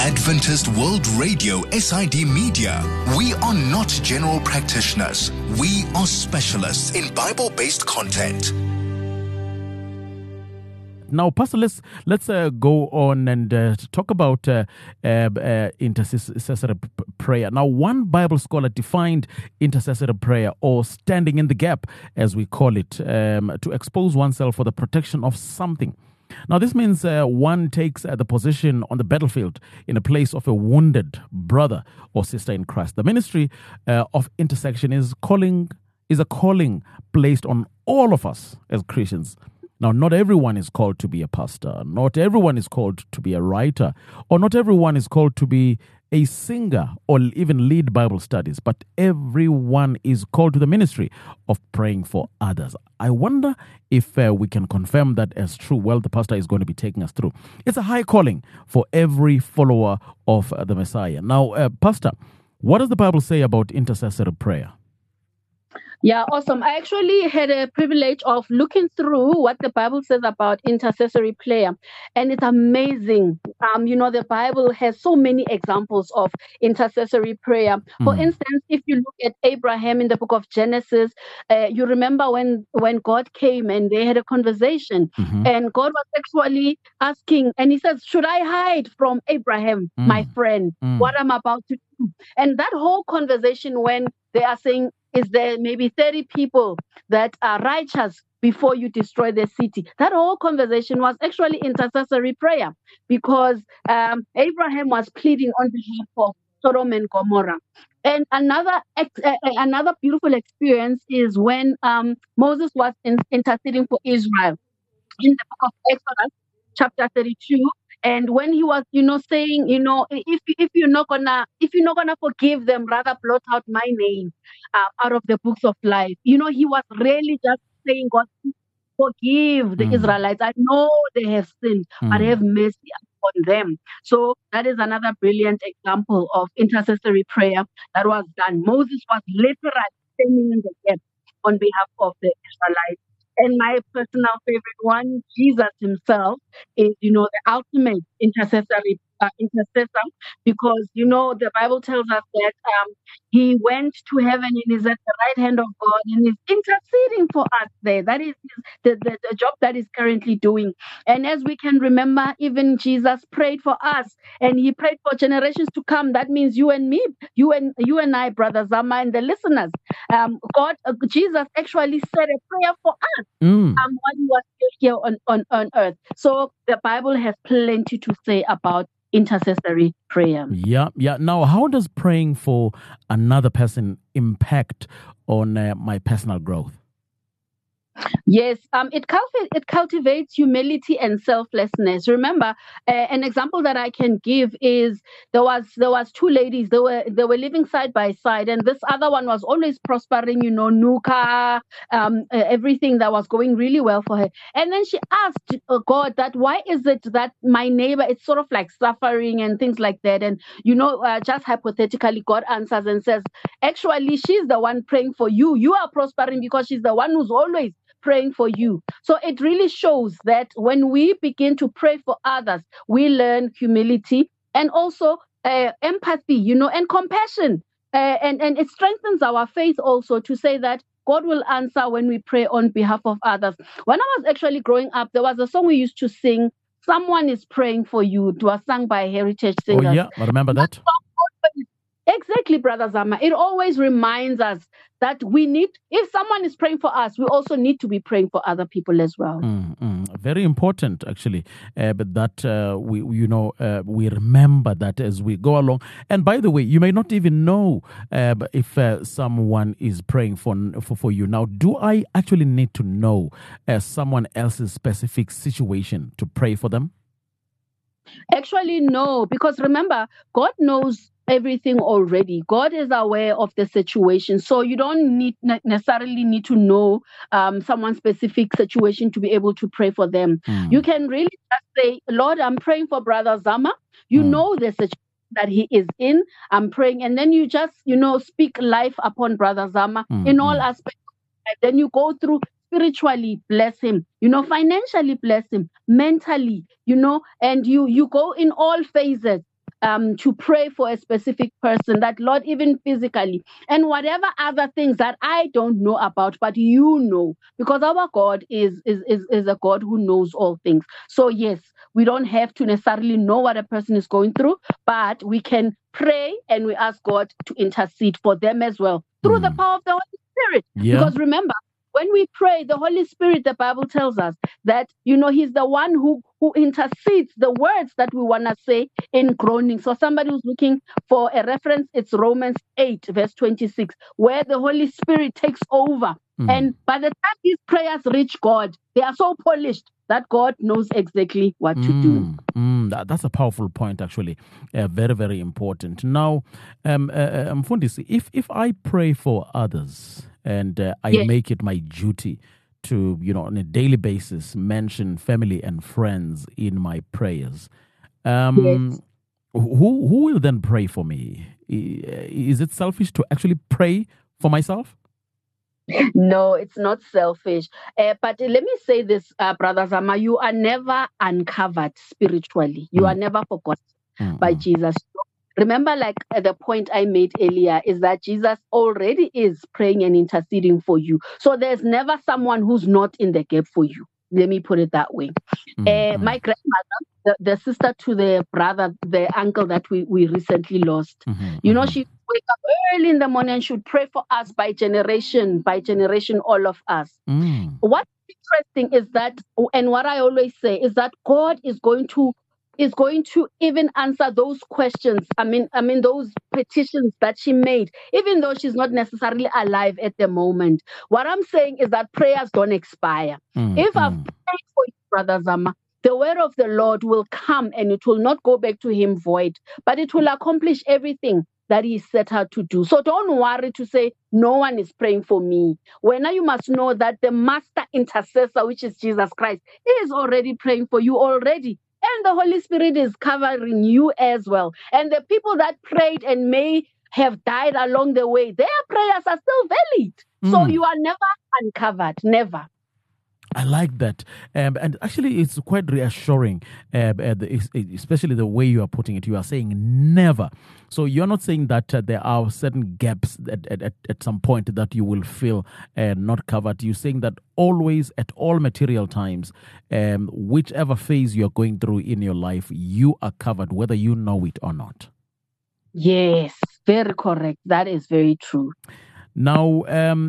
Adventist World Radio, SID Media. We are not general practitioners. We are specialists in Bible-based content. Now, Pastor, let's go on and talk about intercessory prayer. Now, one Bible scholar defined intercessory prayer, or standing in the gap, as we call it, to expose oneself for the protection of something. Now, this means one takes the position on the battlefield in the place of a wounded brother or sister in Christ. The ministry of intercession is a calling placed on all of us as Christians. Now, not everyone is called to be a pastor. Not everyone is called to be a writer. Or not everyone is called to be a singer or even lead Bible studies. But everyone is called to the ministry of praying for others. I wonder if we can confirm that as true. Well, the pastor is going to be taking us through. It's a high calling for every follower of the Messiah. Now, Pastor, what does the Bible say about intercessory prayer? Yeah, awesome. I actually had a privilege of looking through what the Bible says about intercessory prayer, and it's amazing. The Bible has so many examples of intercessory prayer. For instance, if you look at Abraham in the book of Genesis, you remember when God came and they had a conversation, and God was actually asking, and he says, "Should I hide from Abraham, my friend, what I'm about to do?" And that whole conversation, when they are saying, is there maybe 30 people that are righteous before you destroy the city? That whole conversation was actually intercessory prayer, because Abraham was pleading on behalf of Sodom and Gomorrah. And another beautiful experience is when Moses was interceding for Israel in the book of Exodus, chapter 32. And when he was, saying, if you're not gonna forgive them, rather blot out my name out of the books of life. He was really just saying, God, forgive the Israelites. I know they have sinned, but have mercy upon them. So that is another brilliant example of intercessory prayer that was done. Moses was literally standing in the gap on behalf of the Israelites. And my personal favorite one, Jesus himself, is, the ultimate intercessor, because, the Bible tells us that he went to heaven and is at the right hand of God and is interceding for us there. That is the job that he's currently doing. And as we can remember, even Jesus prayed for us, and he prayed for generations to come. That means you and me, you and I, Brother Zama, and the listeners. Jesus actually said a prayer for us when he was here on earth. So the Bible has plenty to say about intercessory prayer. Yeah. Now, how does praying for another person impact on my personal growth? Yes, it cultivates humility and selflessness. Remember, an example that I can give is there was two ladies. They were living side by side, and this other one was always prospering. Nuka, everything that was going really well for her. And then she asked God that, why is it that my neighbor is sort of like suffering and things like that? And just hypothetically, God answers and says, actually, she's the one praying for you. You are prospering because she's the one who's always praying for you. So it really shows that when we begin to pray for others, we learn humility and also empathy, and compassion. And it strengthens our faith also to say that God will answer when we pray on behalf of others. When I was actually growing up, there was a song we used to sing, "Someone is Praying for You." It was sung by Heritage Singers. Oh, yeah, I remember that. Exactly, Brother Zama. It always reminds us that if someone is praying for us, we also need to be praying for other people as well. Very important, actually, but that we remember that as we go along. And by the way, you may not even know if someone is praying for you. Now, do I actually need to know someone else's specific situation to pray for them? Actually, no, because remember, God knows everything already. God is aware of the situation. So you don't necessarily need to know someone's specific situation to be able to pray for them. You can really just say, "Lord, I'm praying for Brother Zama." You know the situation that he is in. I'm praying. And then you just, speak life upon Brother Zama in all aspects of life. Then you go through spiritually, bless him, financially bless him, mentally, and you go in all phases. to pray for a specific person, that Lord, even physically, and whatever other things that I don't know about, but you know, because our God is a God who knows all things. So yes, we don't have to necessarily know what a person is going through, but we can pray and we ask God to intercede for them as well through the power of the Holy Spirit. Yeah. Because remember, when we pray, the Holy Spirit, the Bible tells us that, He's the one who intercedes the words that we want to say in groaning. So somebody who's looking for a reference, it's Romans 8, verse 26, where the Holy Spirit takes over. And by the time these prayers reach God, they are so polished that God knows exactly what to do. That's a powerful point, actually. Very, very important. Now, Mfundisi, if I pray for others and I make it my duty to, on a daily basis, mention family and friends in my prayers, who will then pray for me? Is it selfish to actually pray for myself? No, it's not selfish. But let me say this, Brother Zama, you are never uncovered spiritually. You are never forgotten by Jesus. Remember, like the point I made earlier is that Jesus already is praying and interceding for you. So there's never someone who's not in the gap for you. Let me put it that way. My grandmother, the sister to the brother, the uncle that we recently lost, she wake up early in the morning and she would pray for us by generation, all of us. What's interesting is that, and what I always say is that God is going to even answer those questions. I mean those petitions that she made, even though she's not necessarily alive at the moment. What I'm saying is that prayers don't expire. If I've prayed for you, Brother Zama, the word of the Lord will come and it will not go back to him void, but it will accomplish everything that he set out to do. So don't worry to say, no one is praying for me. When you must know that the master intercessor, which is Jesus Christ, is already praying for you already. And the Holy Spirit is covering you as well. And the people that prayed and may have died along the way, their prayers are still valid. So you are never uncovered, never. I like that. And actually, it's quite reassuring, especially the way you are putting it. You are saying never. So you're not saying that there are certain gaps at some point that you will feel not covered. You're saying that always, at all material times, whichever phase you're going through in your life, you are covered, whether you know it or not. Yes, very correct. That is very true. Now,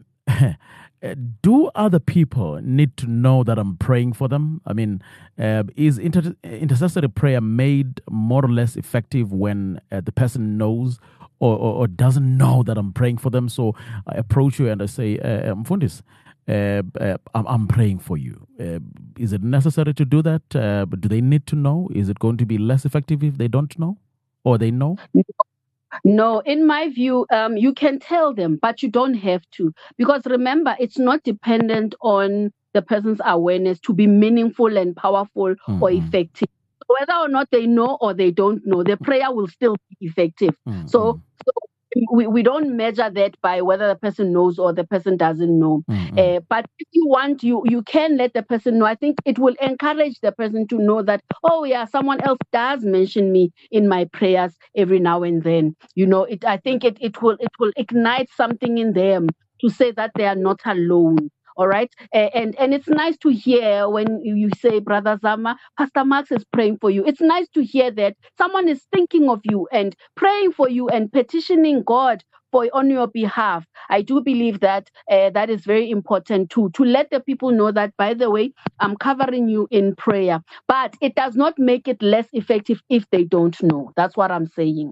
do other people need to know that I'm praying for them? I mean, is intercessory prayer made more or less effective when the person knows or doesn't know that I'm praying for them? So I approach you and I say, Mfundis, I'm praying for you. Is it necessary to do that? Do they need to know? Is it going to be less effective if they don't know or they know? No, in my view, you can tell them, but you don't have to. Because remember, it's not dependent on the person's awareness to be meaningful and powerful or effective. Whether or not they know or they don't know, the prayer will still be effective. So we don't measure that by whether the person knows or the person doesn't know. But if you want, you can let the person know. I think it will encourage the person to know that, oh yeah, someone else does mention me in my prayers every now and then. I think it will ignite something in them to say that they are not alone. All right. And it's nice to hear when you say, Brother Zama, Pastor Max is praying for you. It's nice to hear that someone is thinking of you and praying for you and petitioning God on your behalf. I do believe that that is very important to let the people know that, by the way, I'm covering you in prayer. But it does not make it less effective if they don't know. That's what I'm saying.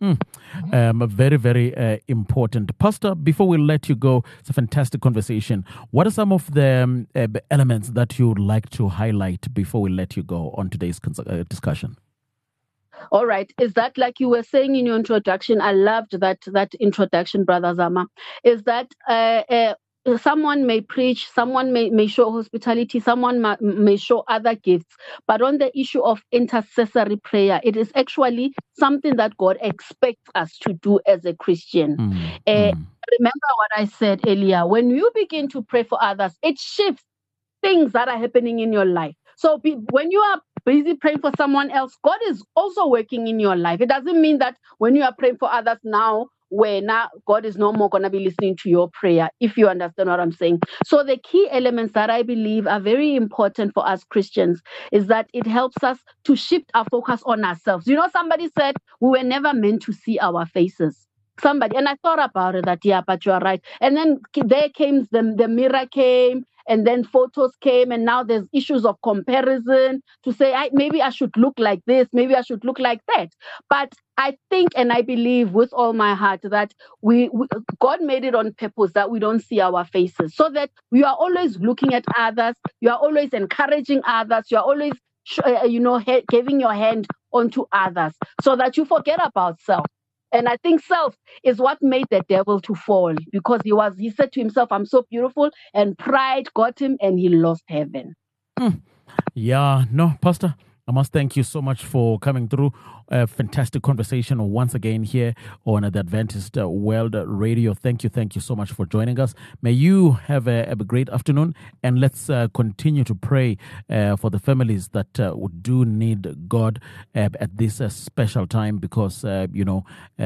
Very, very important. Pastor, before we let you go, it's a fantastic conversation. What are some of the elements that you would like to highlight before we let you go on today's discussion? All right. Is that, like you were saying in your introduction, I loved that introduction, Brother Zama, is that someone may preach, someone may show hospitality, someone may show other gifts. But on the issue of intercessory prayer, it is actually something that God expects us to do as a Christian. Remember what I said earlier. When you begin to pray for others, it shifts things that are happening in your life. So when you are busy praying for someone else, God is also working in your life. It doesn't mean that when you are praying for others now, where now God is no more going to be listening to your prayer, if you understand what I'm saying. So the key elements that I believe are very important for us Christians is that it helps us to shift our focus on ourselves. You know, somebody said we were never meant to see our faces. Somebody, and I thought about it, that, yeah, but you are right. And then there came the mirror came, and then photos came, and now there's issues of comparison to say, maybe I should look like this, maybe I should look like that. But I think and I believe with all my heart that God made it on purpose that we don't see our faces, so that we are always looking at others, you are always encouraging others, you are always giving your hand onto others, so that you forget about self. And I think self is what made the devil to fall, because he said to himself, I'm so beautiful, and pride got him and he lost heaven. Yeah, no, Pastor, I must thank you so much for coming through. A fantastic conversation once again here on the Adventist World Radio. Thank you so much for joining us. May you have a great afternoon, and let's continue to pray for the families that do need God at this special time, because when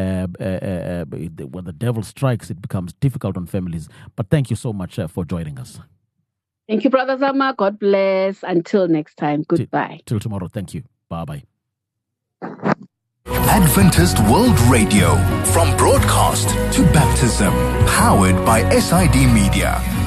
the devil strikes, it becomes difficult on families. But thank you so much for joining us. Thank you, Brother Zama. God bless. Until next time. Goodbye. Till tomorrow. Thank you. Bye-bye. Adventist World Radio, from broadcast to baptism, powered by SID Media.